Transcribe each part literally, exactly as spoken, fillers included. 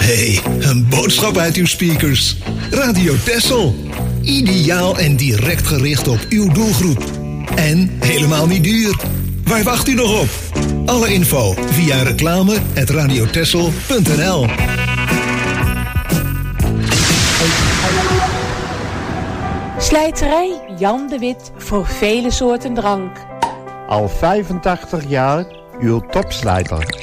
Hey, een boodschap uit uw speakers. Radio Texel. Ideaal en direct gericht op uw doelgroep. En helemaal niet duur. Waar wacht u nog op? Alle info via reclame at radiotexel punt n l. Slijterij Jan de Wit voor vele soorten drank. Al vijfentachtig jaar uw topslijter.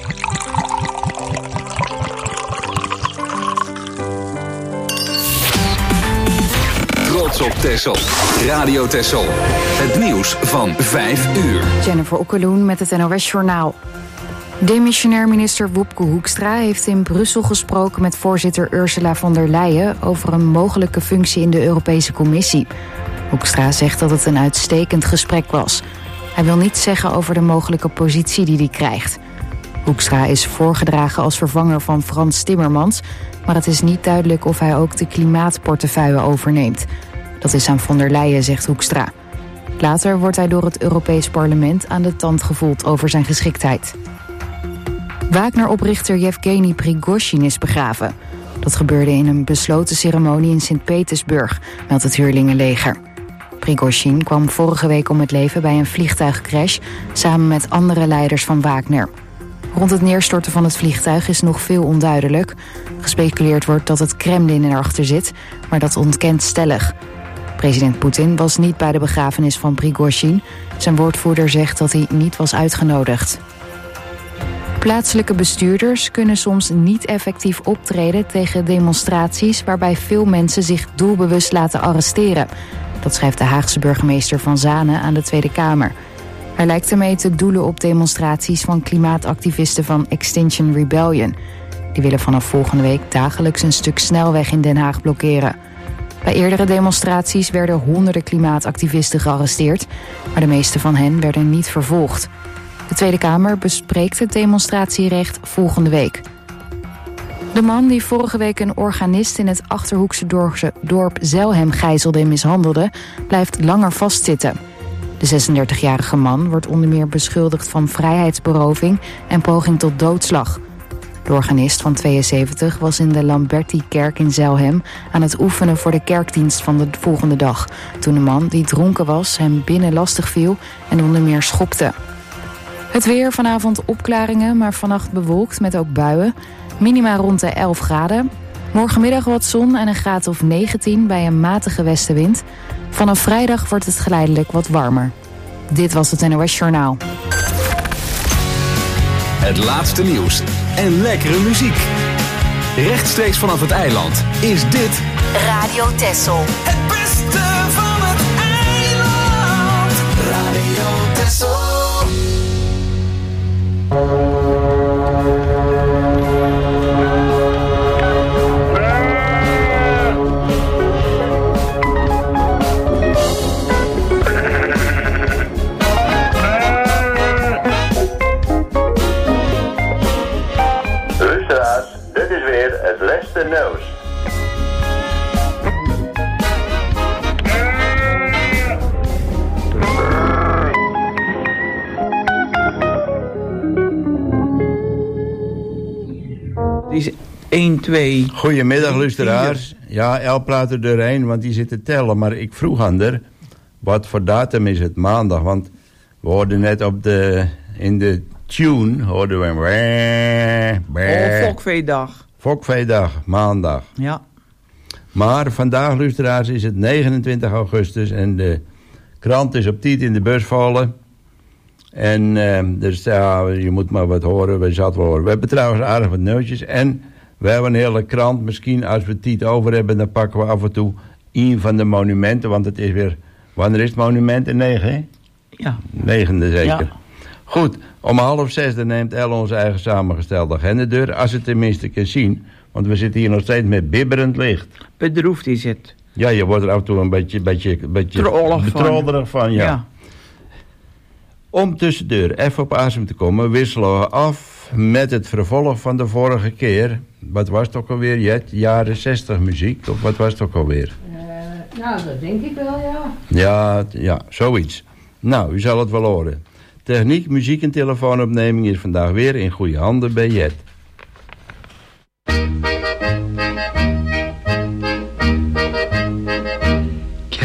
Trots op Texel. Radio Texel. Het nieuws van vijf uur. Jennifer Okkeloen met het N O S-journaal. Demissionair minister Wopke Hoekstra heeft in Brussel gesproken met voorzitter Ursula von der Leyen over een mogelijke functie in de Europese Commissie. Hoekstra zegt dat het een uitstekend gesprek was. Hij wil niets zeggen over de mogelijke positie die hij krijgt. Hoekstra is voorgedragen als vervanger van Frans Timmermans, maar het is niet duidelijk of hij ook de klimaatportefeuille overneemt. Dat is aan von der Leyen, zegt Hoekstra. Later wordt hij door het Europees Parlement aan de tand gevoeld over zijn geschiktheid. Wagner-oprichter Yevgeny Prigozhin is begraven. Dat gebeurde in een besloten ceremonie in Sint-Petersburg, meldt het huurlingenleger. Prigozhin kwam vorige week om het leven bij een vliegtuigcrash samen met andere leiders van Wagner. Rond het neerstorten van het vliegtuig is nog veel onduidelijk. Gespeculeerd wordt dat het Kremlin erachter zit, maar dat ontkent stellig. President Poetin was niet bij de begrafenis van Prigozhin. Zijn woordvoerder zegt dat hij niet was uitgenodigd. Plaatselijke bestuurders kunnen soms niet effectief optreden tegen demonstraties waarbij veel mensen zich doelbewust laten arresteren. Dat schrijft de Haagse burgemeester Van Zanen aan de Tweede Kamer. Hij lijkt ermee te doelen op demonstraties van klimaatactivisten van Extinction Rebellion. Die willen vanaf volgende week dagelijks een stuk snelweg in Den Haag blokkeren. Bij eerdere demonstraties werden honderden klimaatactivisten gearresteerd, maar de meeste van hen werden niet vervolgd. De Tweede Kamer bespreekt het demonstratierecht volgende week. De man die vorige week een organist in het Achterhoekse dorp Zelhem gijzelde en mishandelde, blijft langer vastzitten. De zesendertigjarige man wordt onder meer beschuldigd van vrijheidsberoving en poging tot doodslag. De organist van tweeënzeventig was in de Lamberti-kerk in Zelhem aan het oefenen voor de kerkdienst van de volgende dag, toen een man die dronken was hem binnen lastig viel en onder meer schopte. Het weer, vanavond opklaringen, maar vannacht bewolkt met ook buien. Minima rond de elf graden. Morgenmiddag wat zon en een graad of negentien bij een matige westenwind. Vanaf vrijdag wordt het geleidelijk wat warmer. Dit was het N O S Journaal. Het laatste nieuws en lekkere muziek. Rechtstreeks vanaf het eiland is dit Radio Texel. Het beste van het eiland. Radio Texel. Luisteraars, dit is weer het laatste nieuws. Die is één, twee... Goedemiddag, luisteraars. Ja, El praat er doorheen, want die zit te tellen. Maar ik vroeg aan haar, wat voor datum is het? Maandag, want we hoorden net op de... in de tune, hoorden we... Oh, Fokveedag. Fokveedag, maandag. Ja. Maar vandaag, luisteraars, is het negenentwintig augustus... en de krant is op tijd in de bus vallen... En uh, dus ja, je moet maar wat horen, we zat wel horen. We hebben trouwens aardig wat nieuwtjes. En we hebben een hele krant. Misschien als we tijd over hebben, dan pakken we af en toe een van de monumenten. Want het is weer, wanneer is het monument? In negen, hè? Ja. Negende zeker. Ja. Goed, om half zes dan neemt El onze eigen samengestelde agenda deur. Als het tenminste kan zien. Want we zitten hier nog steeds met bibberend licht. Bedroefd is het. Ja, je wordt er af en toe een beetje, beetje, beetje betrollerig van. van ja. ja. Om tussendoor even op adem te komen, wisselen we af met het vervolg van de vorige keer. Wat was het ook alweer, Jet? Jaren zestig muziek, of wat was het ook alweer? Uh, nou, dat denk ik wel, ja. Ja, ja, zoiets. Nou, u zal het wel horen. Techniek, muziek en telefoonopneming is vandaag weer in goede handen bij Jet.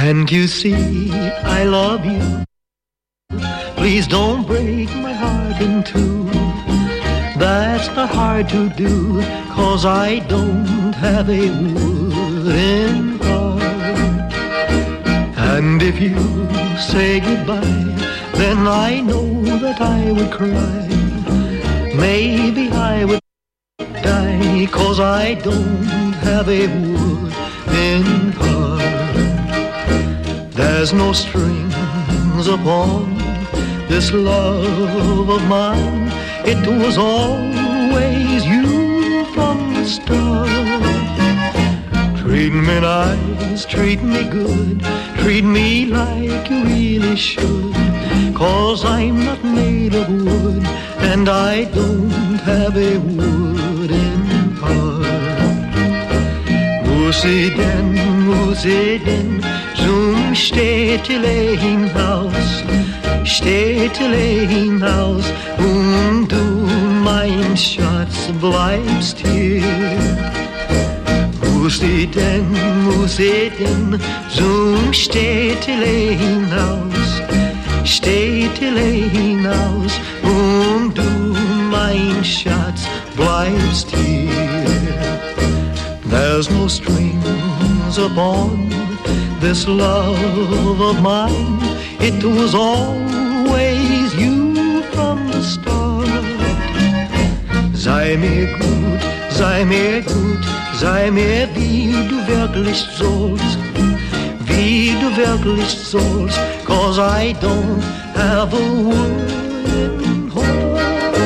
Can't you see I love you? Please don't break my heart in two. That's not hard to do, 'cause I don't have a wooden heart. And if you say goodbye, then I know that I would cry. Maybe I would die, 'cause I don't have a wooden heart. There's no strings upon this love of mine. It was always you from the start. Treat me nice, treat me good, treat me like you really should, 'cause I'm not made of wood, and I don't have a wooden heart. Muss ich denn, muss ich denn zum städtelein Haus, städtelein Haus, und du, mein Schatz, bleibst hier. Muss ich denn, muss ich denn zum städtelein Haus, städtelein Haus, und du, mein Schatz, bleibst hier. There's no strings upon this love of mine. It was always you from the start. Sei mir gut, sei mir gut, sei mir wie du wirklich sollst, wie du wirklich sollst, 'cause I don't have a wooden heart.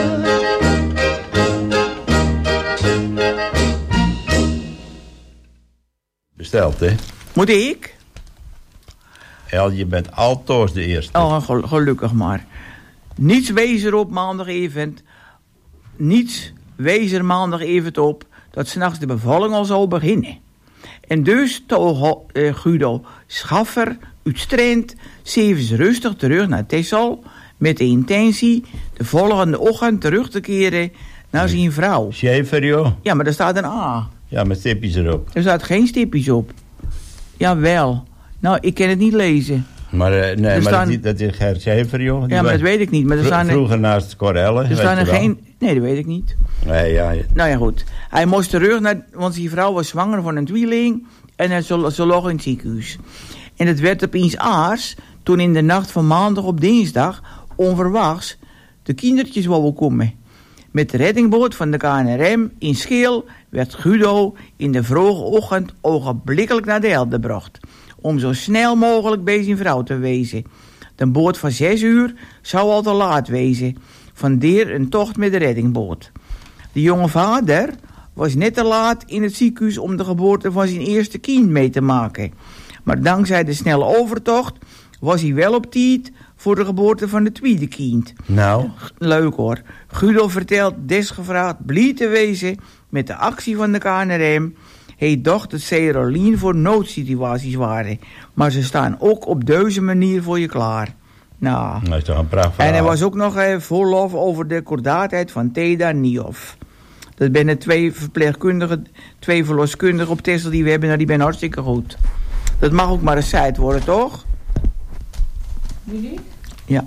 Besteld, hè? Moet ik? El, je bent altoos de eerste. Oh, gel- gelukkig maar. Niets wees er op maandag event. Niets wees er maandag event op dat 's nachts de bevalling al zou beginnen. En dus toog uh, Guido Schaffer uit Strand s'avonds rustig terug naar Texel met de intentie de volgende ochtend terug te keren naar zijn vrouw. Schaefer, joh. Ja, maar daar staat een A. Ja, met stipjes erop. Er staat geen stipjes op. Jawel. Nou, ik kan het niet lezen. Maar uh, nee, maar staan... dat, dat is Gert Schaefer, joh. Die ja, maar was dat weet ik niet. Maar er vro- staan er... Vroeger naast Corelle. Er staan er geen... Nee, dat weet ik niet. Nee, ja, ja. Nou ja, goed. Hij moest terug, naar... want die vrouw was zwanger van een tweeling. En hij zo- ze lag in het ziekenhuis. En het werd opeens aars toen in de nacht van maandag op dinsdag onverwachts de kindertjes wouden komen. Met de reddingboot van de K N R M in Scheel werd Guido in de vroege ochtend ogenblikkelijk naar de Elde gebracht, om zo snel mogelijk bij zijn vrouw te wezen. De boot van zes uur zou al te laat wezen, vandaar een tocht met de reddingboot. De jonge vader was net te laat in het ziekenhuis om de geboorte van zijn eerste kind mee te maken. Maar dankzij de snelle overtocht was hij wel op tijd voor de geboorte van het tweede kind. Nou? Leuk hoor. Guido vertelt desgevraagd blij te wezen met de actie van de K N R M. Hij dacht dat ze er alleen voor noodsituaties waren. Maar ze staan ook op deze manier voor je klaar. Nou, Dat is toch een prachtverhaal. en hij was ook nog eh, vol lof over de kordaatheid van Teda Nioff. Dat zijn de twee verpleegkundigen, twee verloskundigen op Texel die we hebben. Nou, die zijn hartstikke goed. Dat mag ook maar een site worden, toch? Wie? Ja.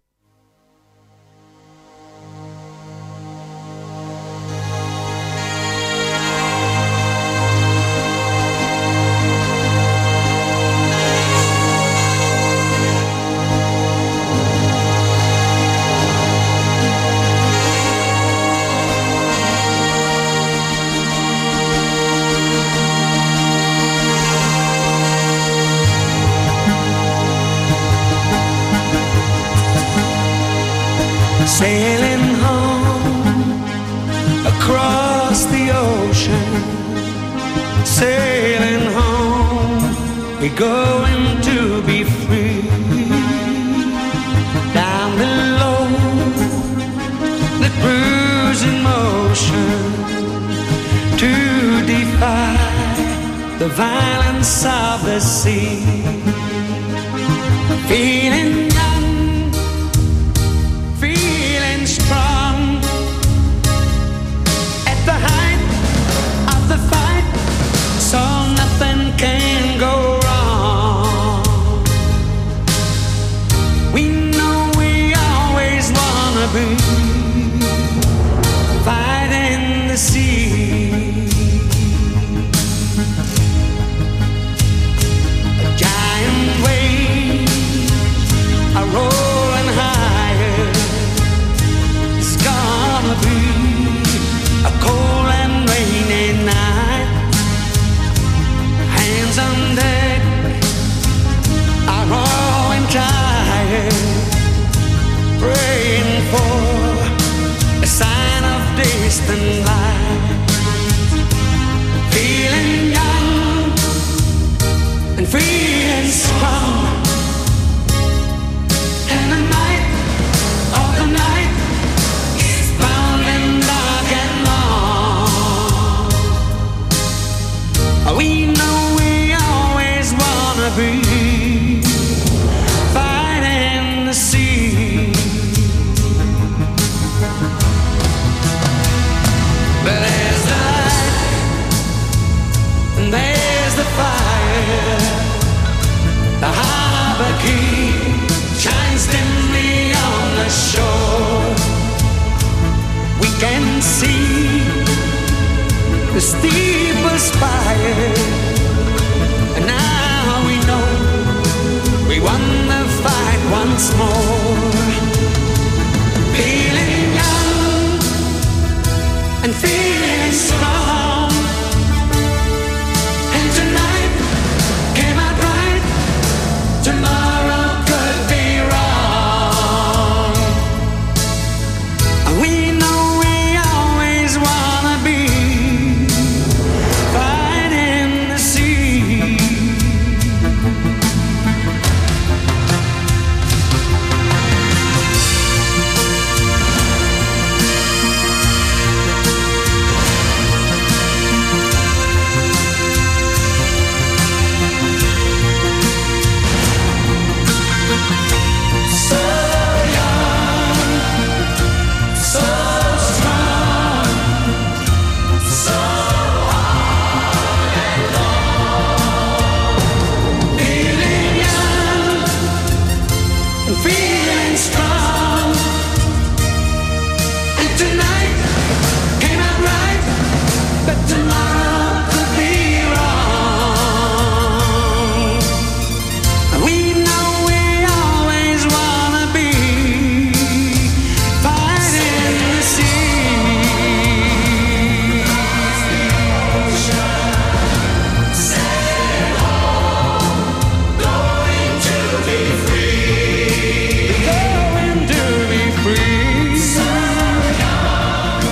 Sailing home across the ocean, sailing home, we're going to be free. Down below, the cruising motion, to defy the violence of the sea. Feeling young, feeling strong, at the height of the fight, so nothing can go wrong. the sea. Giant waves are rolling higher. It's gonna be a cold and rainy night. Hands on deck are growing tired, praying for a sign of distant light. Feeling young and feeling strong, and the night of the night is bound and dark and long. We know we always wanna be fighting the sea, but there's the light and there's the fire. The harbor key shines dimly on the shore. We can see the steeple spire, and now we know we won the fight once more. Feeling young and feeling strong, and tonight came out right. Tomorrow could be wrong. We know we always wanna be fighting the sea. Feeling strong, and tonight came out right, but tomorrow could be wrong. We know we always wanna be fighting the sea. Sail on, going to be free. Going to be free. So young.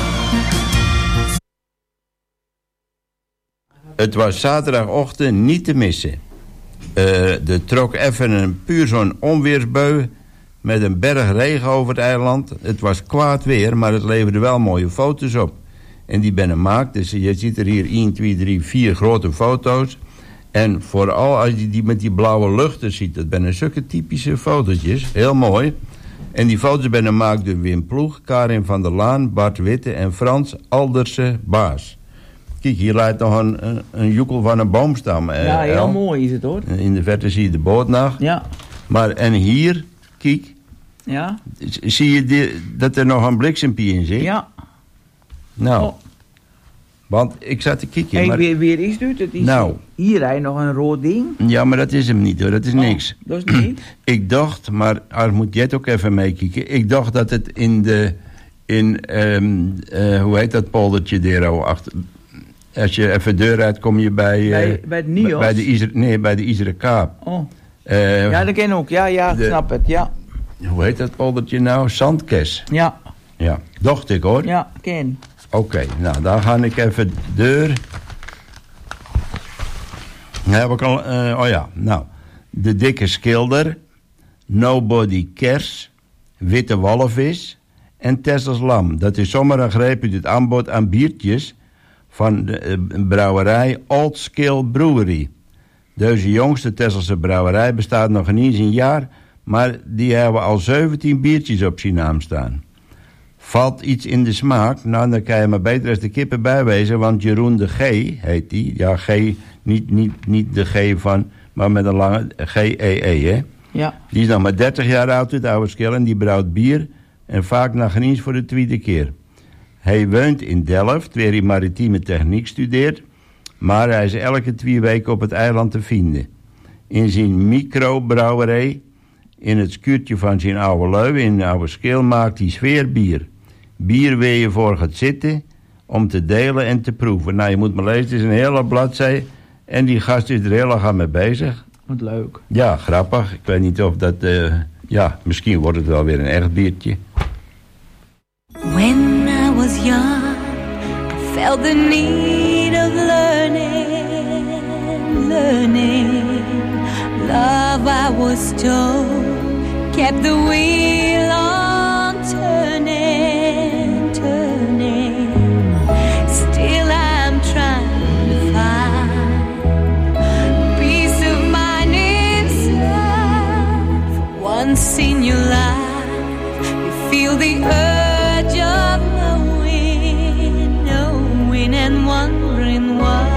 Het was zaterdagochtend niet te missen. Uh, er trok even een puur zo'n onweersbui met een berg regen over het eiland. Het was kwaad weer, maar het leverde wel mooie foto's op. En die ben gemaakt, dus je ziet er hier één, twee, drie, vier grote foto's. En vooral als je die met die blauwe luchten ziet, dat zijn zulke typische fotootjes, heel mooi. En die foto's ben gemaakt door Wim Ploeg, Karin van der Laan, Bart Witte en Frans Alderse Baas. Kijk, hier lijkt nog een, een, een joekel van een boomstam. Eh, Ja, heel El. mooi is het hoor. In de verte zie je de boot nog. Ja, Maar, en hier, kijk, ja, z- zie je die, dat er nog een bliksempje in zit? ja. Nou, Oh. want ik zat te kijken. Hey, maar, weer, weer is het? Het is Nou. hier rijdt nog een rood ding. ja, maar dat is hem niet hoor, dat is Oh, niks. dat is niet. Ik dacht, maar als moet jij het ook even meekijken. Ik dacht dat het in de, in, um, uh, hoe heet dat poldertje daar al achter. Als je even deur uit, kom je bij... Uh, Bij- bij het Nios? Bij de Iser, nee, bij de Isere Kaap. Oh. Uh, Ja, dat ken ik ook. Ja, ja, ik de- snap het. Ja, Hoe heet dat poldertje nou? Zandkes. ja, Ja, dacht ik hoor. ja, ken. Oké, nou dan ga ik even de deur. Dan heb ik al, uh, oh ja, nou. De dikke schilder, Nobody Cares, Witte Walvis en Tessels Lam. Dat is zomaar een greep uit het aanbod aan biertjes van de uh, brouwerij Old Skill Brewery. Deze jongste Tesselse brouwerij bestaat nog niet eens een jaar, maar die hebben al zeventien biertjes op zijn naam staan. Valt iets in de smaak, nou dan kan je maar beter als de kippen bijwezen, want Jeroen de G heet die. Ja, G, niet, niet, niet de G van, maar met een lange G E E, hè. Ja. Die is nog maar dertig jaar oud, het oude skil, en die brouwt bier en vaak nog niet eens voor de tweede keer. Hij woont in Delft, waar hij maritieme techniek studeert. Maar hij is elke twee weken op het eiland te vinden. In zijn microbrouwerij, in het schuurtje van zijn oude lui, in de oude schil, maakt hij sfeerbier. Bier waar je voor gaat zitten om te delen en te proeven. Nou, je moet maar lezen, het is een hele bladzij. En die gast is er heel erg mee bezig. Wat leuk. Ja, grappig. Ik weet niet of dat... Uh, ja, misschien wordt het wel weer een echt biertje. When I was young, I felt the need of learning, learning. Love, I was told, kept the wheel on turning, turning. Still I'm trying to find peace of mind inside. For once in your life, you feel the urge of knowing, knowing and wondering why.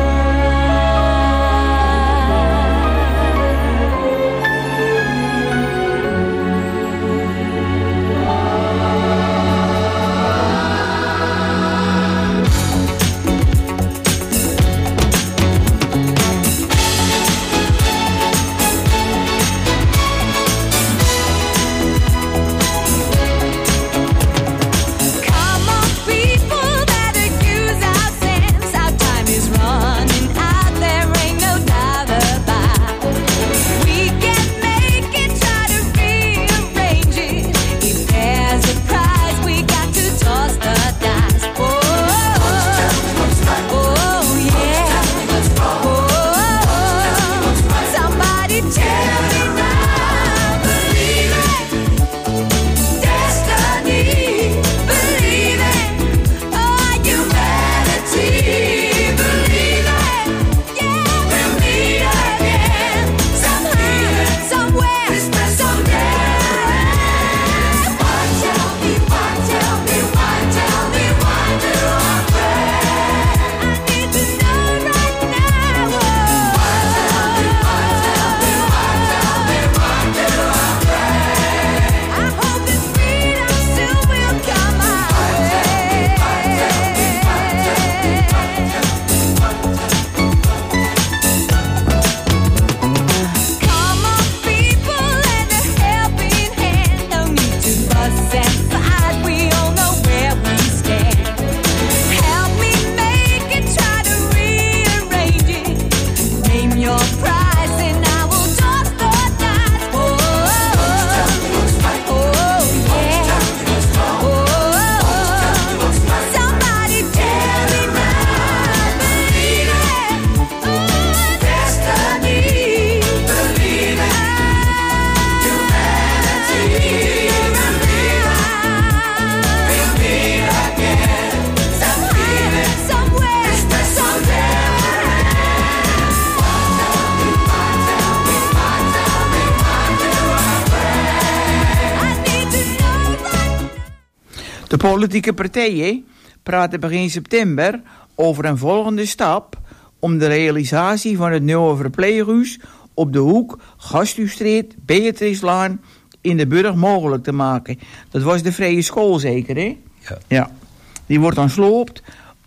De politieke partijen praten begin september over een volgende stap om de realisatie van het nieuwe verpleeghuis op de hoek Gasthuisstreet, Beatricelaan in de Burg mogelijk te maken. Dat was de Vrije School zeker, hè? Ja. Ja. Die wordt dan sloopt.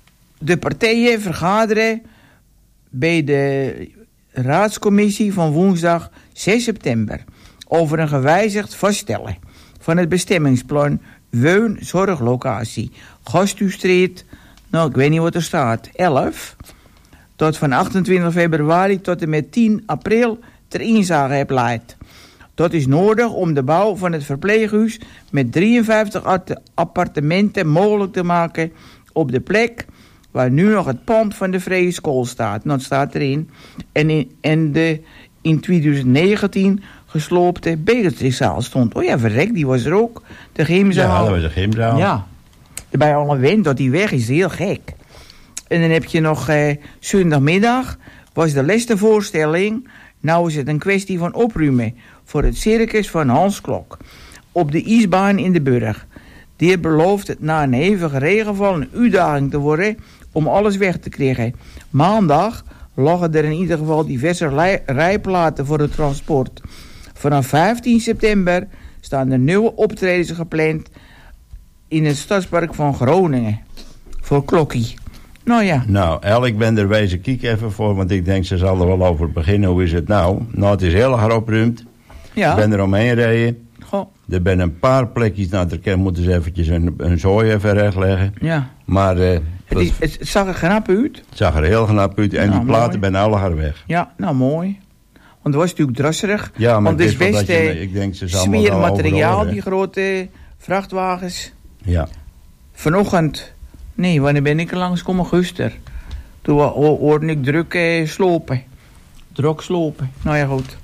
De partijen vergaderen bij de raadscommissie van woensdag zes september over een gewijzigd vaststellen van het bestemmingsplan woonzorglocatie Gasthuisstreet, nou ik weet niet wat er staat, elf, tot van achtentwintig februari tot en met tien april ter inzage heb leidt. Dat is nodig om de bouw van het verpleeghuis met drieënvijftig appartementen mogelijk te maken op de plek waar nu nog het pand van de Vrije School staat. Dat staat erin. En, in, en de in twintig negentien gesloopte Beatricezaal stond. Oh ja, verrek, die was er ook. De gymzaal. Ja, dat was de gymzaal. Ja. Bij alle wind dat die weg is, heel gek. En dan heb je nog eh, zondagmiddag was de laatste voorstelling. Nou is het een kwestie van opruimen voor het circus van Hans Klok op de ijsbaan in de Burg. Die belooft het na een hevige regenval een uitdaging te worden om alles weg te krijgen. Maandag lagen er in ieder geval diverse rij- rijplaten voor het transport. Vanaf vijftien september staan er nieuwe optredens gepland in het Stadspark van Groningen. voor Klokkie. Nou ja. Nou, El, ik ben er wezen kiek even voor, want ik denk ze zal er wel over beginnen. Hoe is het nou? Nou, het is heel hard opruimd. Ja. Ik ben er omheen rijden. Goh. Er zijn een paar plekjes, nou, daar moeten ze eventjes een, een zooi even rechtleggen. Ja. Maar uh, het, is, het, het zag er knap uit. Het zag er heel knap uit en nou, die platen zijn allemaal weg. Ja, nou mooi. Want het was natuurlijk drasserig. Ja, maar want het is best je, ik denk ze smerig materiaal, die grote vrachtwagens. Ja. Vanochtend, nee, wanneer ben ik er langskomen? Guster. Toen hoorde ik druk eh, slopen. Druk slopen. Nou ja, goed.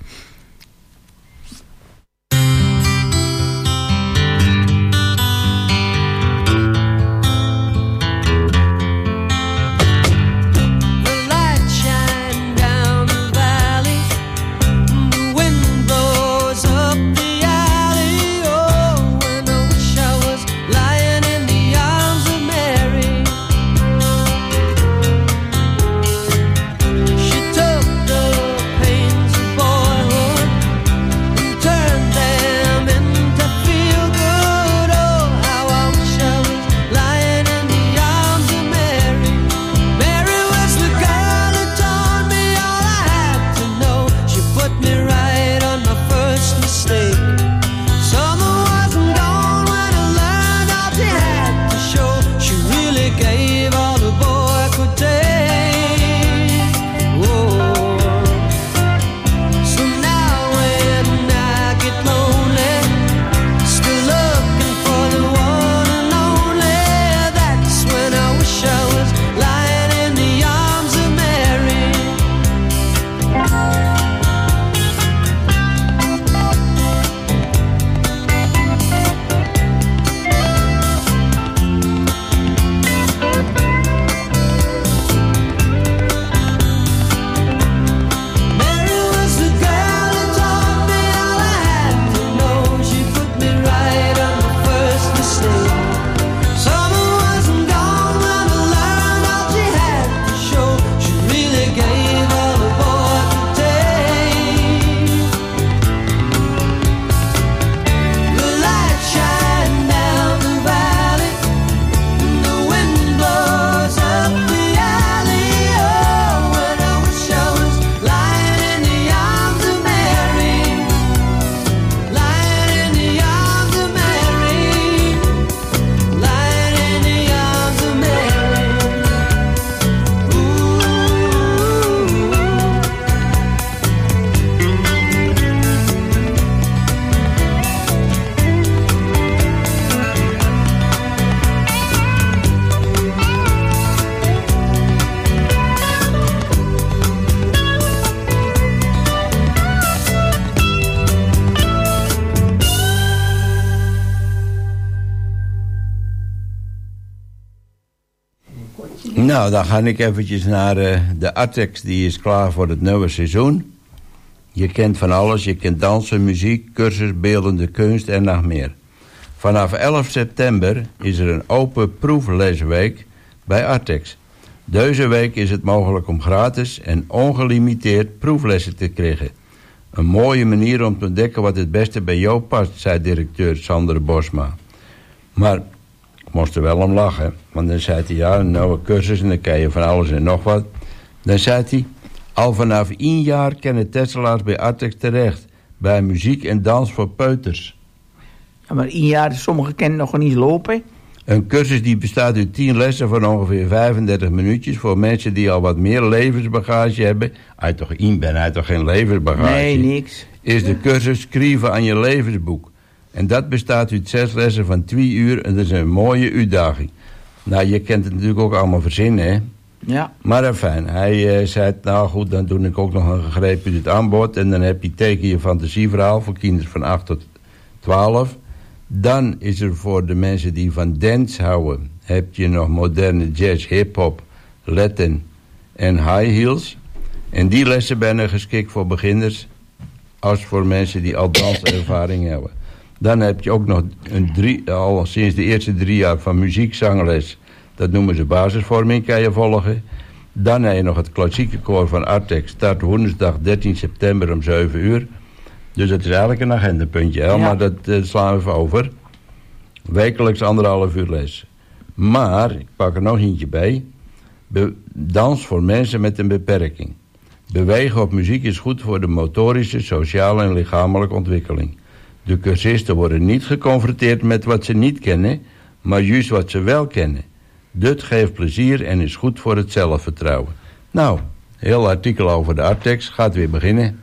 Nou, dan ga ik eventjes naar uh, de Artex, die is klaar voor het nieuwe seizoen. Je kent van alles, je kent dansen, muziek, cursus, beeldende kunst en nog meer. Vanaf elf september is er een open proeflesweek bij Artex. Deze week is het mogelijk om gratis en ongelimiteerd proeflessen te krijgen. Een mooie manier om te ontdekken wat het beste bij jou past, zei directeur Sander Bosma. Maar ik moest er wel om lachen, want dan zei hij, ja, een nieuwe cursus en dan kan je van alles en nog wat. Dan zei hij, al vanaf één jaar kennen Tesselaars bij Artex terecht, bij muziek en dans voor peuters. Ja, maar één jaar, sommigen kennen nog niet lopen. Een cursus die bestaat uit tien lessen van ongeveer vijfendertig minuutjes voor mensen die al wat meer levensbagage hebben. Uit toch één ben, uit toch geen levensbagage? Nee, niks. Is de cursus schrijven aan je levensboek. En dat bestaat uit zes lessen van twee uur en dat is een mooie uitdaging. Nou, je kent het natuurlijk ook allemaal verzinnen, hè? Ja. Maar fijn, hij uh, zei, nou goed, dan doe ik ook nog een gegreep uit het aanbod. En dan heb je teken je fantasieverhaal voor kinderen van acht tot twaalf. Dan is er voor de mensen die van dance houden, heb je nog moderne jazz, hip-hop, Latin en high heels. En die lessen zijn geschikt voor beginners als voor mensen die al danservaring hebben. Dan heb je ook nog een drie, al sinds de eerste drie jaar van muziekzangles. Dat noemen ze basisvorming, kan je volgen. Dan heb je nog het klassieke koor van Artex. Start woensdag dertien september om zeven uur. Dus dat is eigenlijk een agendapuntje, hè? Ja. Maar dat uh, slaan we even over. Wekelijks anderhalf uur les. Maar, ik pak er nog eentje bij. Be- dans voor mensen met een beperking. Bewegen op muziek is goed voor de motorische, sociale en lichamelijke ontwikkeling. De cursisten worden niet geconfronteerd met wat ze niet kennen, maar juist wat ze wel kennen. Dit geeft plezier en is goed voor het zelfvertrouwen. Nou, heel artikel over de Artex gaat weer beginnen.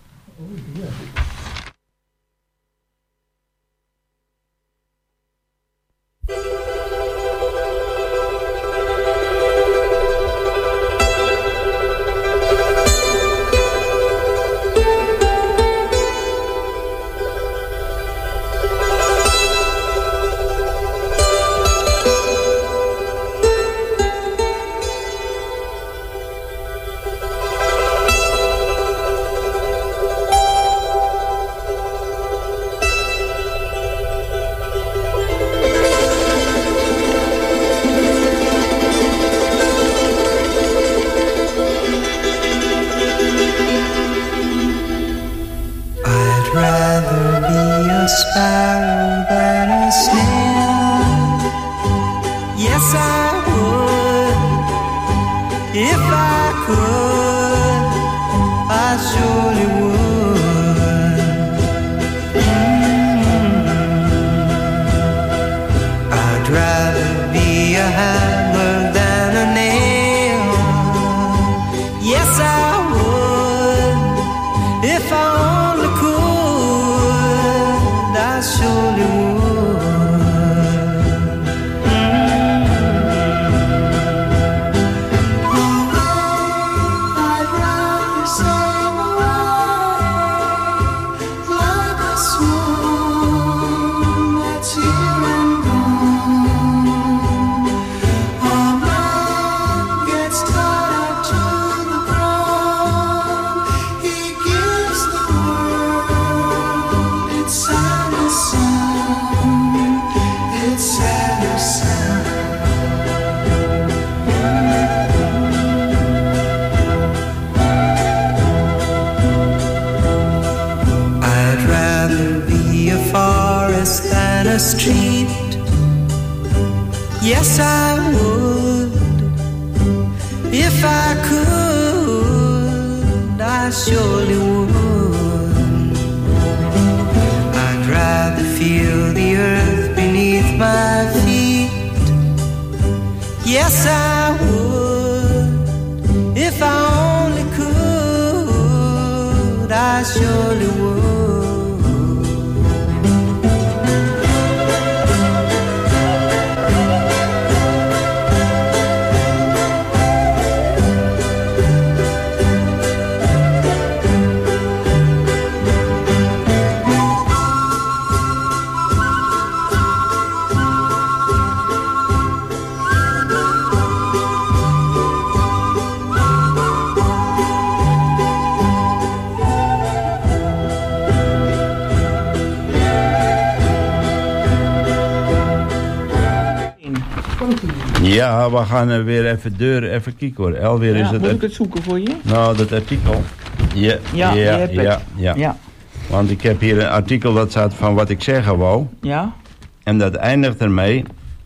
Ja, we gaan er weer even deur, even kijken hoor. Elweer ja, is het. Moet ik het zoeken voor je? Nou, dat artikel. Ja, ja, ja, je hebt ja, het. ja, ja. Want ik heb hier een artikel dat staat van wat ik zeggen wou. Ja. En dat eindigt ermee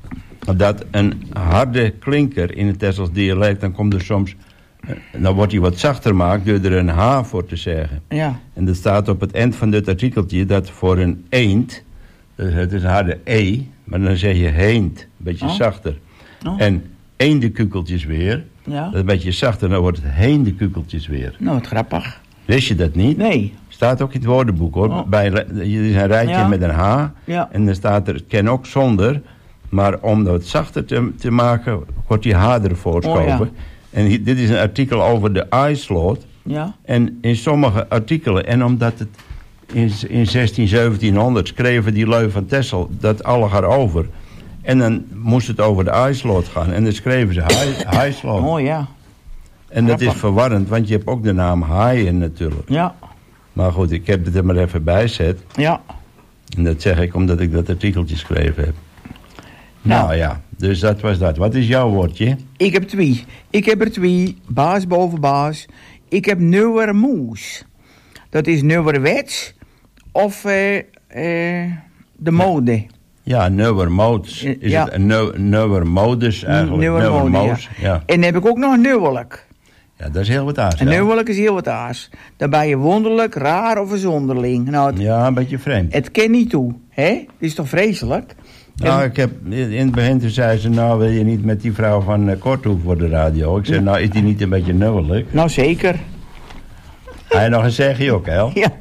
dat een harde klinker in het Tessels dialect, dan komt er soms, dan wordt hij wat zachter gemaakt door er een H voor te zeggen. Ja. En dat staat op het eind van dit artikeltje dat voor een eend, dus het is een harde E, maar dan zeg je heend, een beetje oh. zachter. Oh. En eendenkukeltjes weer, ja. dat is een beetje zachter, dan wordt het heendenkukeltjes weer. Nou, wat grappig. Wist je dat niet? Nee. Staat ook in het woordenboek hoor. Oh. Bij, er is een rijtje ja. met een H. Ja. En dan staat er, ken ook zonder. Maar om dat zachter te, te maken, wordt die H ervoor geschoven. Oh, ja. En hi, dit is een artikel over de I-slot. Ja. En in sommige artikelen, en omdat het in, in zestien, zeventienhonderd schreven die lui van Texel dat alle gaat over. En dan moest het over de I-slot gaan. En dan schreven ze I-slot. Oh ja. En dat is verwarrend, want je hebt ook de naam haaien natuurlijk. Ja. Maar goed, ik heb het er maar even bij gezet. Ja. En dat zeg ik omdat ik dat artikeltje geschreven heb. Nou, nou ja, dus dat was dat. Wat is jouw woordje? Ik heb twee. Ik heb er twee. Baas boven baas. Ik heb nieuwermoes. Dat is nieuwerwets. Of uh, uh, de mode. Ja, Neuwer Modes. Is Ja. het een Neu- Neuwer Modus eigenlijk? Neuwer Neuwer Mode, Modes, ja. ja. En dan heb ik ook nog een neuwelijk. Ja, dat is heel wat aardig. Een neuwelijk is heel wat aars. Dan ben je wonderlijk, raar of een zonderling. Nou, het, Ja, een beetje vreemd. het ken niet toe, hè? Dat is toch vreselijk? Nou, ik heb, in het begin toen zei ze, nou wil je niet met die vrouw van uh, Korthoek voor de radio. Ik zei, nou is die niet een beetje neuwelijk? Nou, zeker. Hij nog een zegje ook, hè? Ja.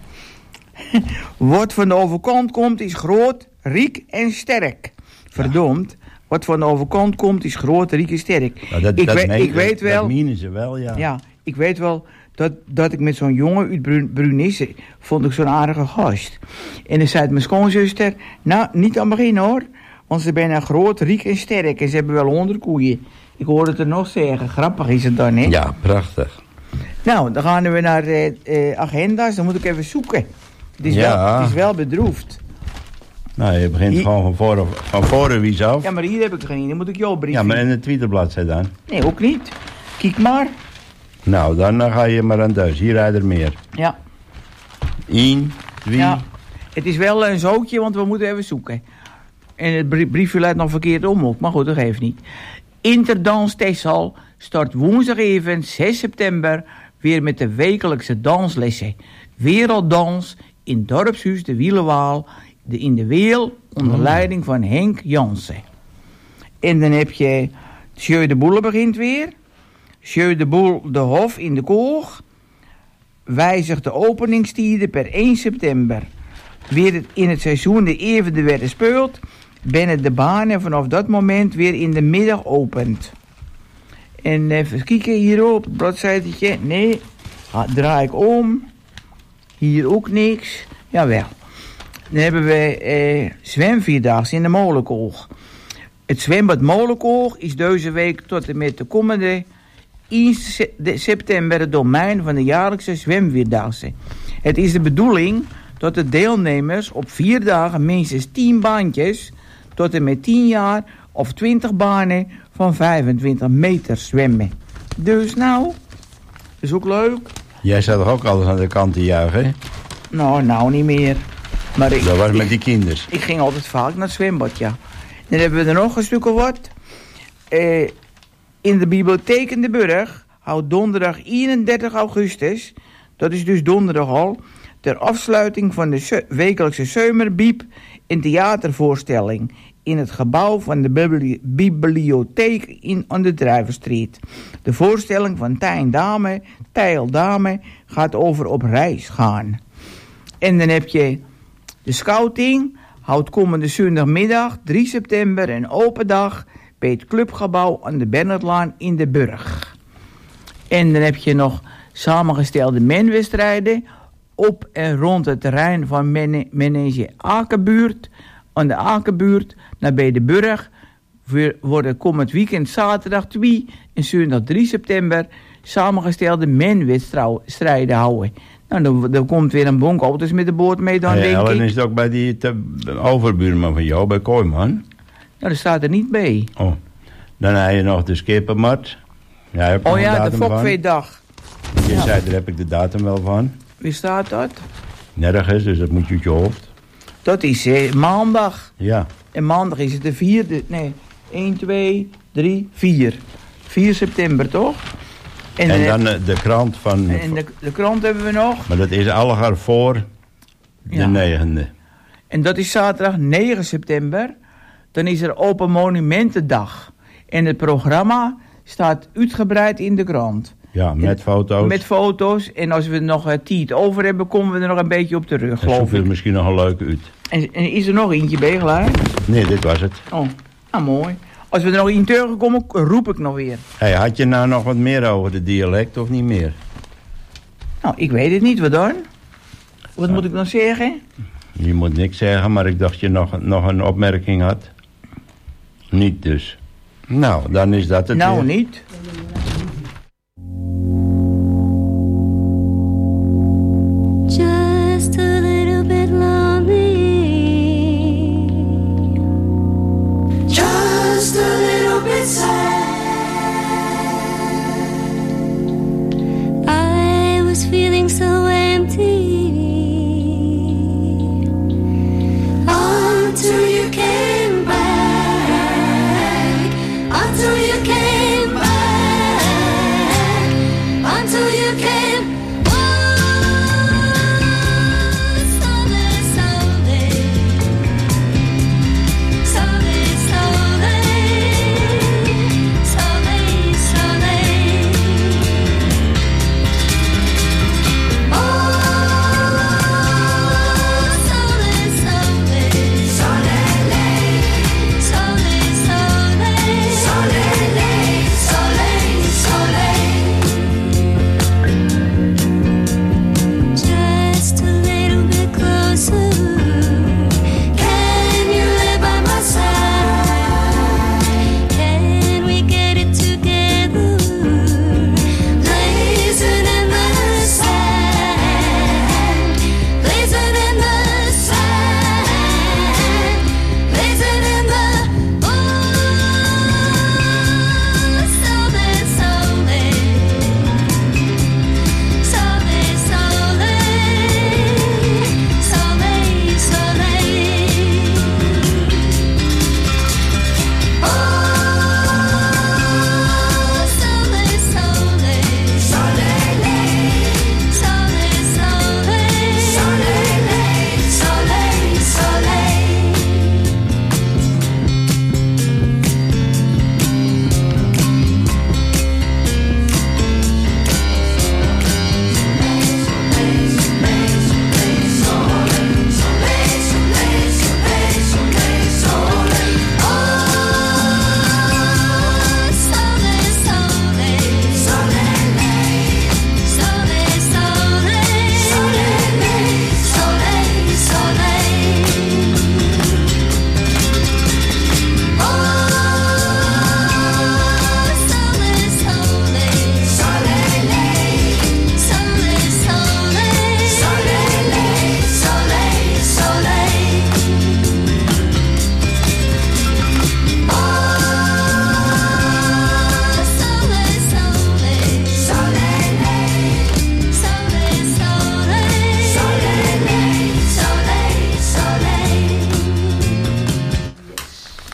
Wat van de overkant komt is groot, riek en sterk. Verdomd. Wat van de overkant komt is groot, riek en sterk. Nou, dat, ik, dat weet, meen- ik weet dat- wel... Dat menen ze wel, ja. Ja, ik weet wel dat, dat ik met zo'n jongen uit Bru- Brunisse vond ik zo'n aardige gast. En dan zei mijn schoonzuster, nou, niet aan het begin hoor. Want ze zijn groot, riek en sterk. En ze hebben wel honderd koeien. Ik hoorde het er nog zeggen. Grappig is het dan, hè? Ja, prachtig. Nou, dan gaan we naar eh, eh, agenda's. Dan moet ik even zoeken. Het is, Ja. wel, het is wel bedroefd. Nou, je begint Hier- gewoon van voren, van voren wies af. Ja, maar hier heb ik er geen. Dan moet ik jouw brief. Ja, maar in het Twitterbladzij dan? Nee, ook niet. Kijk maar. Nou, dan uh, ga je maar aan thuis. Hier rijdt er meer. Ja. Eén, twee. Ja. Het is wel een zootje, want we moeten even zoeken. En het brie- briefje luidt nog verkeerd om ook, maar goed, dat geeft niet. Interdans Texel start woensdag even zes september weer met de wekelijkse danslessen. Werelddans in Dorpshuis de Wielenwaal de, in de Weel onder Oh. leiding van Henk Jansen. En dan heb je Sjeu de Boele begint weer. Sjeu de Boel de Hof in de Koog wijzigt de openingstijden per één september. Weer het, in het seizoen de Evende werden speelt, binnen de banen vanaf dat moment weer in de middag opent. En even kijken hierop, het bladzijtje. Nee, ah, draai ik om. Hier ook niks. Jawel. Dan hebben we eh, zwemvierdaagse in de Molenkoog. Het zwembad Molenkoog is deze week tot en met de komende eerste se- de- september het domein van de jaarlijkse zwemvierdaagse. Het is de bedoeling dat de deelnemers op vier dagen minstens tien baantjes tot en met tien jaar of twintig banen van vijfentwintig meter zwemmen. Dus nou, is ook leuk. Jij zat toch ook altijd aan de kant te juichen, hè? Nou, nou niet meer. Maar ik, Dat was ik, met die kinders. ik ging altijd vaak naar het zwembad, ja. Dan hebben we er nog een stuk of wat. Eh, in de bibliotheek in de Burg houdt donderdag eenendertig augustus, dat is dus donderdag al, ter afsluiting van de se- wekelijkse Zomerbiep een theatervoorstelling in het gebouw van de bibli- bibliotheek in, aan de Drijverstreet. De voorstelling van Tijn Dame, Tijl Dame, gaat over op reis gaan. En dan heb je de scouting, houdt komende zondagmiddag drie september een open dag bij het clubgebouw aan de Bernhardlaan in de Burg. En dan heb je nog samengestelde menwedstrijden op en rond het terrein van Mene- Menege Akenbuurt. Aan de Akenbuurt naar bij de Burg weer- worden komend weekend zaterdag twee en zondag drie september samengestelde menwedstrijden houden. Nou, dan, dan komt weer een bonk auto's met de boot mee dan, Ja, denk dan ik. is het ook bij die te, overbuurman van jou, bij Kooiman. Nou, dat staat er niet bij. Oh. Dan heb je nog de skippermat. Ja, heb je Oh nog ja, de datum van? Fokveedag. Je Ja. zei, daar heb ik de datum wel van. Wie staat dat? Nergens, dus dat moet je uit je hoofd. Dat is eh, maandag. Ja. En maandag is het de vierde. Nee, één, twee, drie, vier. vier september, toch? En, de- dan eh, de krant van... En de, de krant hebben we nog. Maar dat is allegaar voor de Ja. negende. En dat is zaterdag negen september. Dan is er Open Monumentendag. En het programma staat uitgebreid in de krant. Ja, met foto's. Met foto's. En als we nog uh, tijd over hebben, komen we er nog een beetje op terug, En geloof zoek er ik. misschien nog een leuke uit. En, en is er nog eentje bij, gelijk? Nee, dit was het. Oh, nou mooi. Als we er nog in tegenkomen, roep ik nog weer. Hey, had je nou nog wat meer over de dialect of niet meer? Nou, ik weet het niet, wat dan? Wat moet ik dan zeggen? Je moet niks zeggen, maar ik dacht je nog, nog een opmerking had. Niet dus. Nou, dan is dat het Nou, weer. niet. Just a little bit lonely. Just a little bit sad. I was feeling so empty until you came.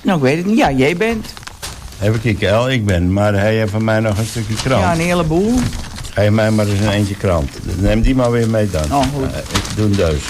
Nou, ik weet het niet. Ja, jij bent. Even kijken, El, ik ben. Maar hij heeft van mij nog een stukje krant. Ja, een heleboel. Hij heeft mij maar eens een eentje krant. Neem die maar weer mee dan. Oh, goed. Uh, ik doe dus.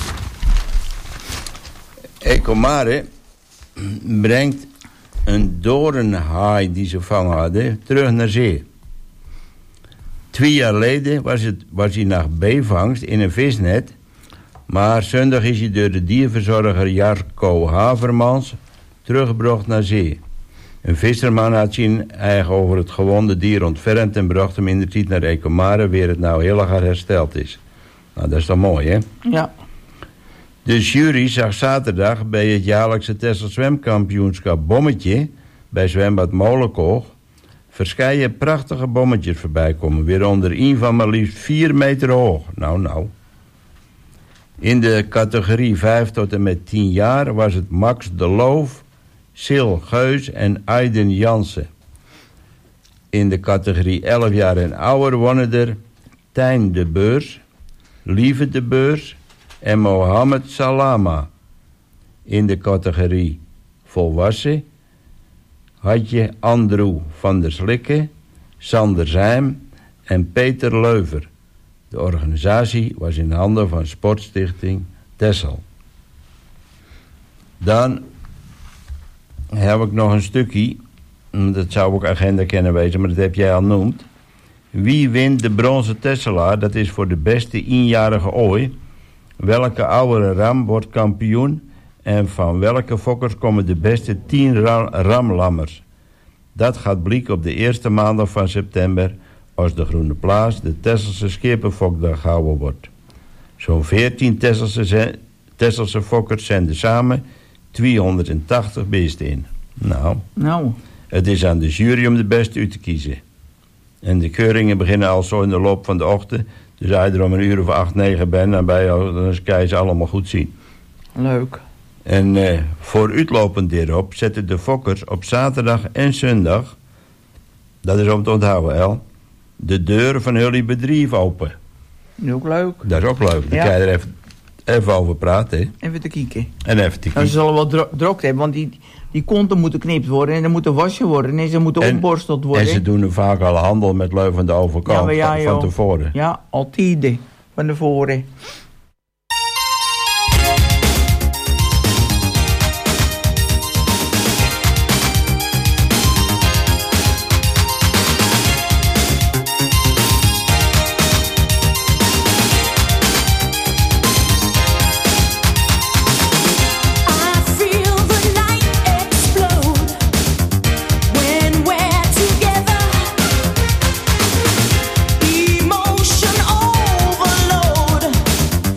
Ecomare brengt een doornhaai die ze vangen hadden terug naar zee. Twee jaar geleden was, het, was hij naar bijvangst in een visnet. Maar zondag is hij door de dierverzorger Jarko Havermans teruggebracht naar zee. Een visserman had zijn eigen over het gewonde dier ontfermd en bracht hem in de tijd naar Ecomare, waar het nou heel erg hersteld is. Nou, dat is toch mooi, hè? Ja. De jury zag zaterdag bij het jaarlijkse Texel zwemkampioenschap Bommetje bij zwembad Molenkoog verscheiden prachtige bommetjes voorbij komen, weer onder een van maar liefst vier meter hoog. Nou, nou. In de categorie vijf tot en met tien jaar was het Max de Loof, Sil Geus en Aiden Jansen. In de categorie elf jaar en ouder wonnen er Tijn de Beurs, Lieve de Beurs en Mohammed Salama. In de categorie volwassen had je Andrew van der Slikke, Sander Zijm en Peter Leuver. De organisatie was in handen van Sportstichting Texel. Dan heb ik nog een stukje, dat zou ook agenda kunnen wezen, maar dat heb jij al genoemd. Wie wint de bronzen Tesselaar? Dat is voor de beste eenjarige ooi. Welke oudere ram wordt kampioen? En van welke fokkers komen de beste tien ra- ramlammers? Dat gaat blijken op de eerste maandag van september, als de Groene Plaats, de Tesselse Schepenfokdag gehouden wordt. Zo'n veertien Tesselse, Tesselse fokkers zenden samen tweehonderdtachtig beesten in. Nou, nou, het is aan de jury om de beste uit te kiezen. En de keuringen beginnen al zo in de loop van de ochtend. Dus als je er om een uur of acht, negen bent, dan, ben je, dan kan je ze allemaal goed zien. Leuk. En uh, voor uitlopend hierop zetten de fokkers op zaterdag en zondag, dat is om te onthouden, El, de deuren van jullie bedrijf open. Ook leuk. Dat is ook leuk. Dan Ja. kan je er even, even over praten. Hè? Even te kijken. En even te Nou, ze zullen wel dro- druk hebben, want die, die konten moeten geknipt worden en er moeten wassen worden en ze moeten En- opborsteld worden. En ze doen er vaak al handel met lui van de overkant, Ja, maar ja, van, van joh. tevoren. Ja, altijd van tevoren. Emotion overload.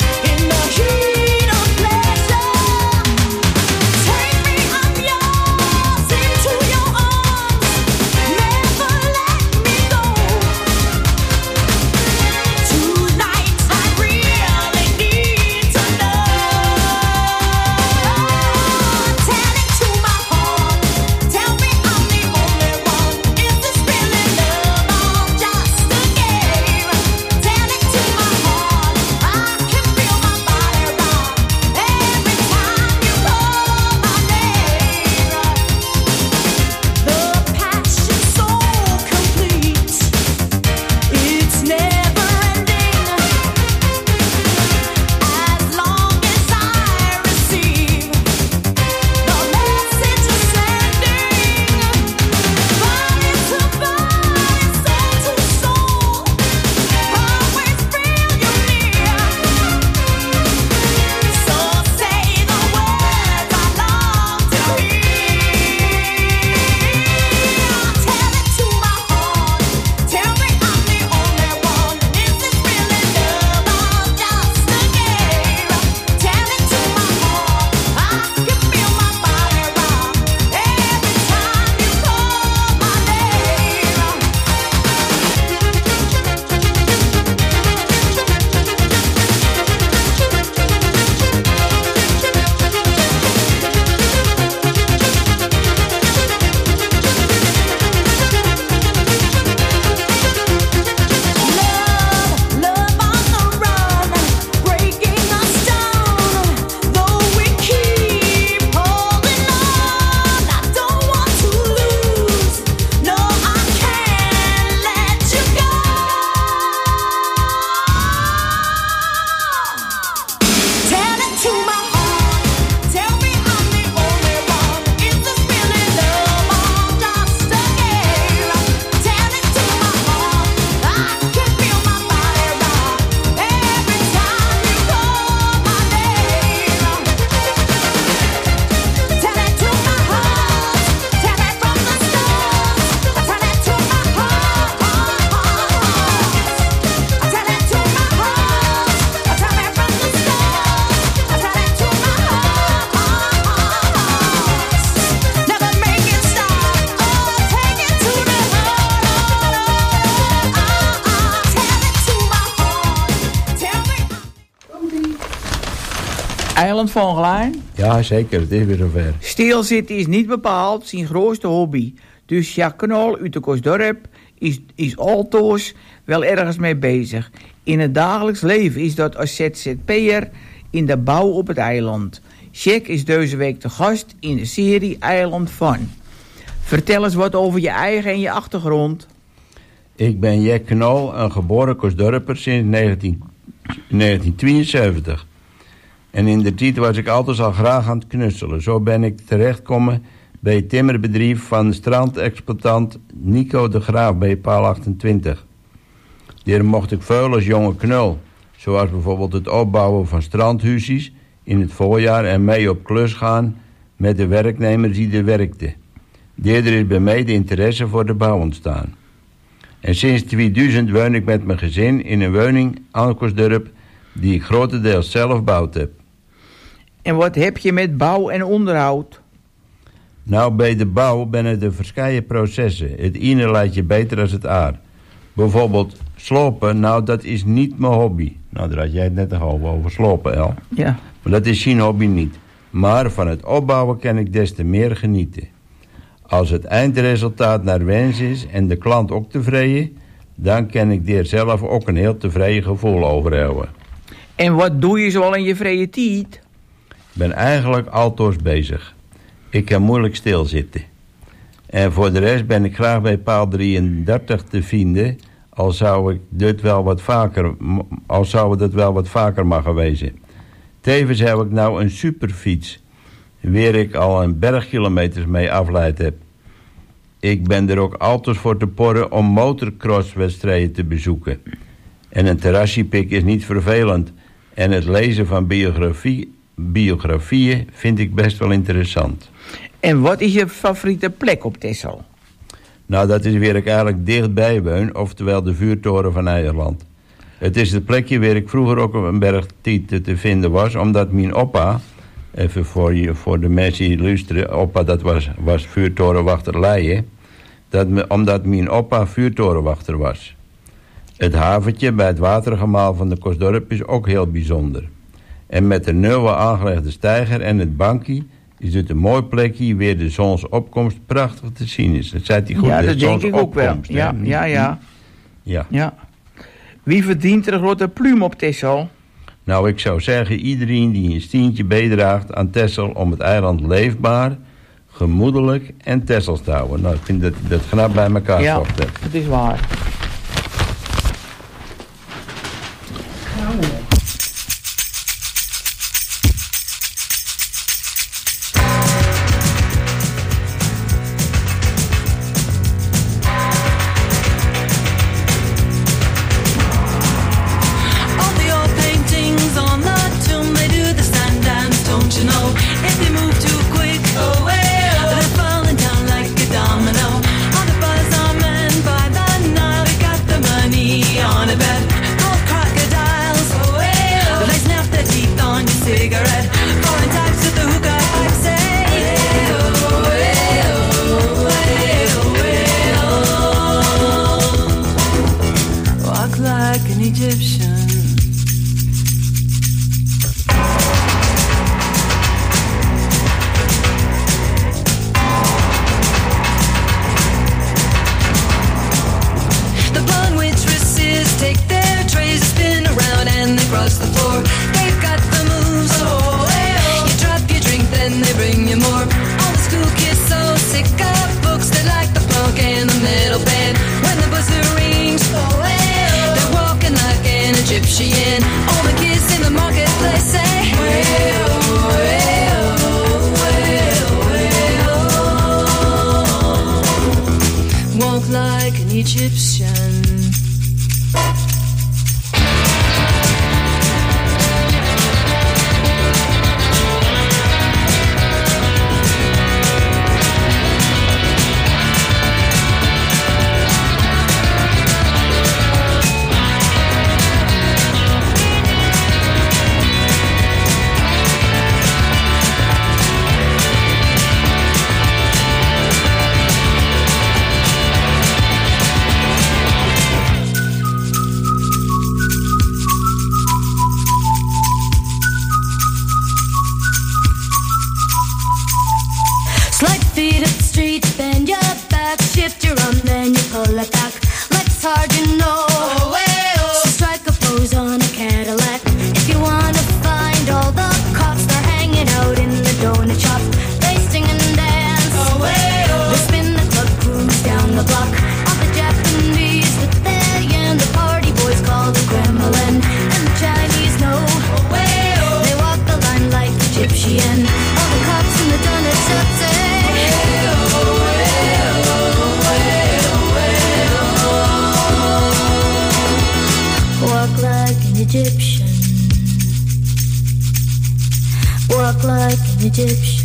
Eiland van Glijn? Ja, zeker. Het is weer zover. Stilzitten is niet bepaald zijn grootste hobby. Dus Jacques Knol uit de Kosdorp is, is altoos wel ergens mee bezig. In het dagelijks leven is dat als Z Z P'er in de bouw op het eiland. Jack is deze week te gast in de serie Eiland van. Vertel eens wat over je eigen en je achtergrond. Ik ben Jack Knol, een geboren Kosdorper sinds negentien, negentien tweeënzeventig. En in de tijd was ik altijd al graag aan het knutselen. Zo ben ik terechtgekomen bij het timmerbedrijf van strandexploitant Nico de Graaf bij paal achtentwintig. Daar mocht ik veel als jonge knul. Zoals bijvoorbeeld het opbouwen van strandhuisjes in het voorjaar en mee op klus gaan met de werknemers die er werkten. Daardoor is bij mij de interesse voor de bouw ontstaan. En sinds tweeduizend woon ik met mijn gezin in een woning aan Kosdorp die ik grotendeels zelf gebouwd heb. En wat heb je met bouw en onderhoud? Nou, bij de bouw ben er de verschillende processen. Het ene laat je beter dan het ander. Bijvoorbeeld slopen, nou dat is niet mijn hobby. Nou, daar had jij het net al over slopen, El. Ja. Maar dat is geen hobby niet. Maar van het opbouwen kan ik des te meer genieten. Als het eindresultaat naar wens is en de klant ook tevreden, dan kan ik daar zelf ook een heel tevreden gevoel over hebben. En wat doe je zoal in je vrije tijd? Ik ben eigenlijk altoos bezig. Ik kan moeilijk stilzitten. En voor de rest ben ik graag bij paal drieëndertig te vinden, al zou ik dit wel wat vaker, al zou het dat wel wat vaker mogen wezen. Tevens heb ik nou een superfiets, waar ik al een bergkilometers mee afleid heb. Ik ben er ook altijd voor te porren om motocrosswedstrijden te bezoeken. En een terrassiepik is niet vervelend. En het lezen van biografie, biografieën vind ik best wel interessant. En wat is je favoriete plek op Texel? Nou, dat is waar ik eigenlijk dichtbij woon, oftewel de vuurtoren van Eierland. Het is het plekje waar ik vroeger ook op een bergtiet te vinden was, omdat mijn opa, even voor, je, voor de mensen die luisteren, opa dat was, was vuurtorenwachter Leijen, dat me, omdat mijn opa vuurtorenwachter was. Het haventje bij het watergemaal van de Kosdorp is ook heel bijzonder. En met de nieuwe aangelegde steiger en het bankje is het een mooi plekje waar de zonsopkomst prachtig te zien is. Dat zei hij goed. Ja, dat denk ik ook wel. Ja, ja, ja. Ja. ja. Wie verdient er een grote pluim op Texel? Nou, ik zou zeggen, iedereen die een stientje bijdraagt aan Texel om het eiland leefbaar, gemoedelijk en Texels te houden. Nou, ik vind dat dat knap bij elkaar ja, zocht. Ja, dat is waar. Egyptian. Walk like an Egyptian.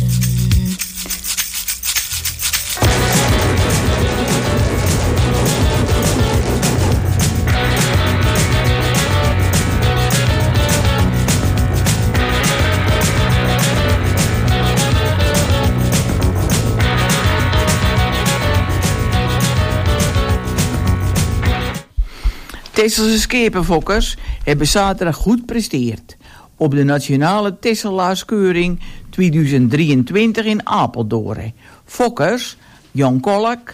Tesselse schepenfokkers hebben zaterdag goed presteerd op de Nationale Tesselaaskeuring tweeduizend drieëntwintig in Apeldoorn. Fokkers, Jan Kolk,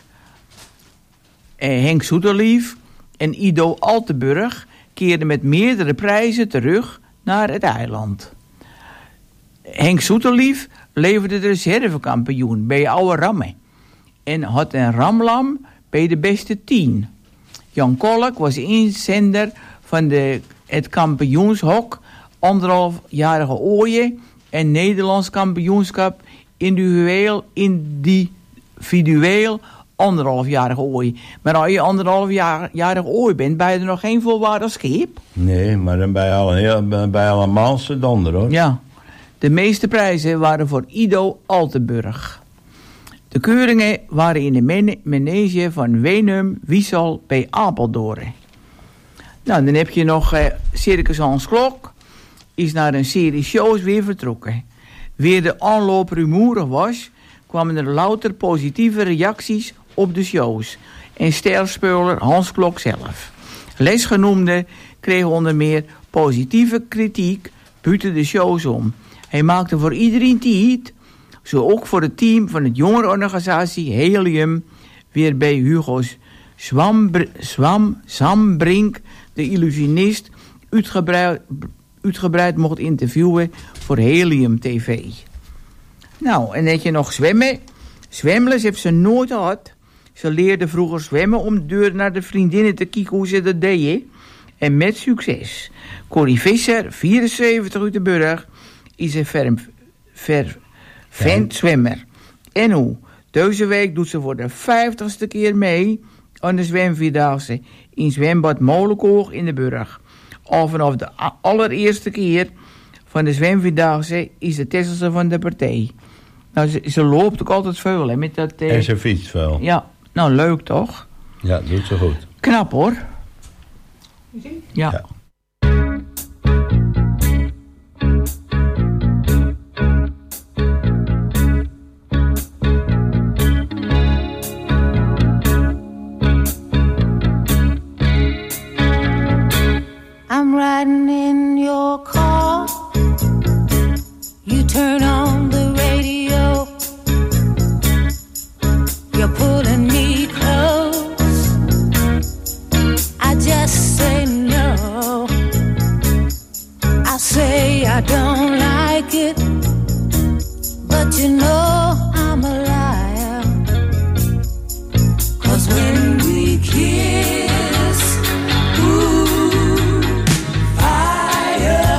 eh, Henk Soeterlief en Ido Altenburg keerden met meerdere prijzen terug naar het eiland. Henk Soeterlief leverde de reservekampioen bij Oude Ramme en had een ramlam bij de beste tien. Jan Kolk was inzender van de, het kampioenshok anderhalfjarige ooien en Nederlands kampioenschap individueel, individueel anderhalfjarige ooi. Maar als je anderhalfjarige ooi bent, ben je er nog geen volwaardig schip? Nee, maar dan ben je al een, heel, ben je al een Maalse donder, hoor. Ja, de meeste prijzen waren voor Ido Altenburg. De keuringen waren in de manege van Wenum, Wiesel bij Apeldoorn. Nou, dan heb je nog eh, Circus Hans Klok. Is naar een serie shows weer vertrokken. Weer de aanloop rumoerig was, kwamen er louter positieve reacties op de shows. En sterspeler Hans Klok zelf. Lesgenoemden kregen onder meer positieve kritiek buiten de shows om. Hij maakte voor iedereen tijd, zo ook voor het team van het jongerenorganisatie Helium, weer bij Hugo Swam, Swam, Sambrink, de illusionist, uitgebreid, uitgebreid mocht interviewen voor Helium T V. Nou, en heb je nog zwemmen. Zwemles heeft ze nooit gehad. Ze leerde vroeger zwemmen om de deur naar de vriendinnen te kijken hoe ze dat deden. En met succes. Corrie Visser, vierenzeventig uit de Burg, is een ver, ver, vent zwemmer. En hoe? Deze week doet ze voor de vijftigste keer mee aan de zwemvierdaagse in zwembad Molenkoog in de Burg. Al vanaf de allereerste keer van de zwemvierdaagse is de Tesselse van de partij. Nou, ze, ze loopt ook altijd veel, hè, met dat... Eh... En ze fietst veel. Ja, nou leuk toch? Ja, doet ze goed. Knap hoor. Ja. Ja. I'm riding in your car. You turn on the radio. You're pulling me close. I just say no. I say I don't like it, but you know I'm a liar. 'Cause when we kiss, ooh, fire.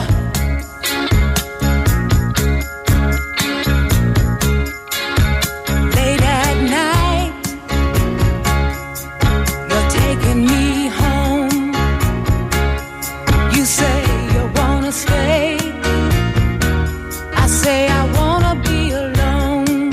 Late at night, you're taking me home. You say you wanna stay. I say I wanna be alone.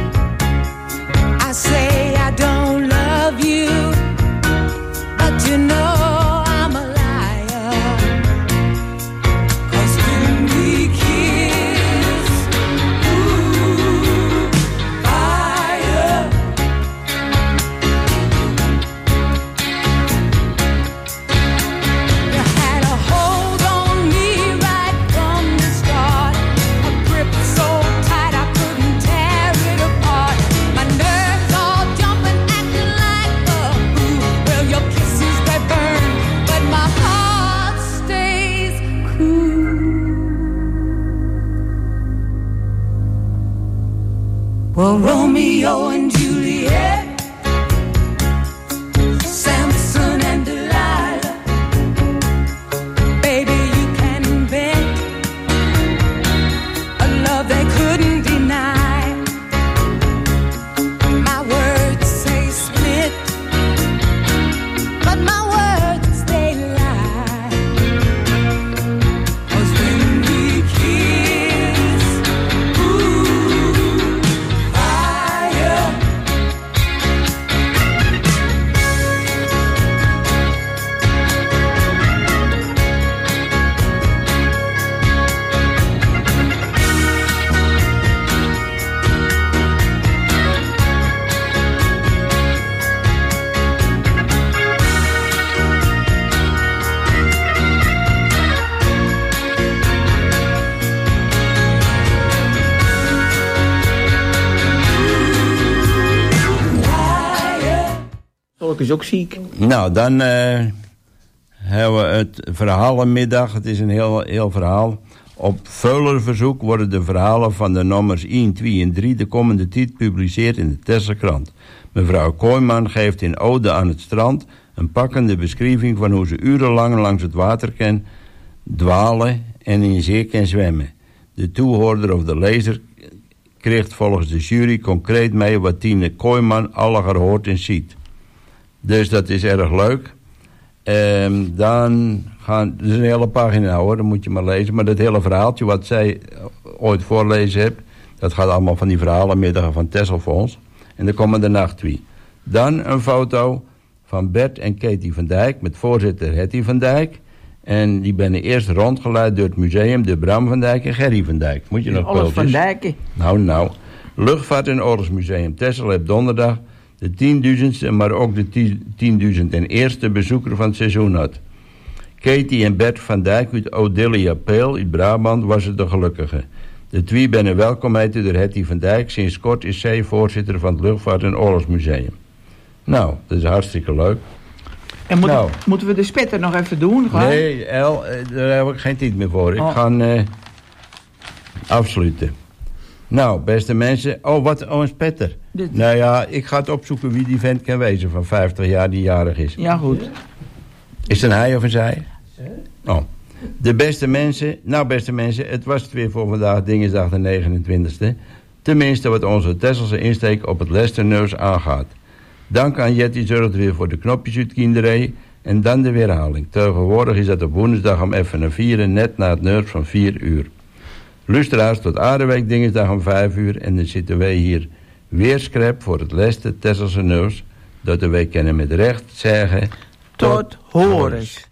I say I don't love you, but you know I'm a liar. 'Cause when we kiss, ooh, fire. You had a hold on me right from the start. A grip so tight I couldn't tear it apart. My nerves all jumping, acting like a fool. Well, your kisses they burn, but my heart stays cool. Well, Romeo and Juliet, Samson and Delilah. Baby, you can invent a love they couldn't deny. My words say split, but my words they lie. Volk is ook ziek. Nou, dan uh, hebben we het verhalenmiddag. Het is een heel, heel verhaal. Op Veulerverzoek worden de verhalen van de nummers één, twee en drie... de komende tijd gepubliceerd in de Tesselkrant. Mevrouw Kooijman geeft in Ode aan het strand... een pakkende beschrijving van hoe ze urenlang langs het water kan dwalen... en in zee kan zwemmen. De toehoorder of de lezer krijgt volgens de jury concreet mee... wat Tine Kooijman alle hoort en ziet. Dus dat is erg leuk. Um, dan gaan... Dat is een hele pagina hoor, dat moet je maar lezen. Maar dat hele verhaaltje wat zij ooit voorlezen heeft... dat gaat allemaal van die verhalenmiddagen van Tessel voor ons. En dan komen er nacht twee. Dan een foto van Bert en Katie van Dijk... met voorzitter Hetty van Dijk... En die ben eerst rondgeleid door het museum De Bram van Dijk en Gerry van Dijk. Moet je nog alles van Dijken. Nou, nou. Luchtvaart- en Oorlogsmuseum Texel heeft donderdag de tienduizendste, maar ook de tienduizend en eerste bezoeker van het seizoen had. Katie en Bert van Dijk uit Odilia Peel uit Brabant was het de gelukkige. De twee ben welkom heten door Hetty van Dijk. Sinds kort is zij voorzitter van het Luchtvaart- en Oorlogsmuseum. Nou, dat is hartstikke leuk. En moet, nou. moeten we de spetter nog even doen? Gewoon? Nee, El, daar heb ik geen tijd meer voor. Ik oh. ga uh, afsluiten. Nou, beste mensen. Oh, wat? Oh, een spetter. Dit. Nou ja, ik ga het opzoeken wie die vent kan wezen van vijftig jaar die jarig is. Ja, goed. Is het een hij of een zij? Oh. De beste mensen. Nou, beste mensen, het was het weer voor vandaag, dinsdag de negenentwintigste. Tenminste wat onze Tesselse insteek op het Leicester-nieuws aangaat. Dank aan Jetty zorgt weer voor de knopjes uit kinderij. En dan de weerhaling. Tegenwoordig is dat op woensdag om even een vieren, net na het nieuws van vier uur. Luisteraars tot Aardeweek dinsdag om vijf uur. En dan zitten wij hier weer scrap voor het Leicester Tesselse nieuws. Dat we kennen met recht zeggen... Tot horens.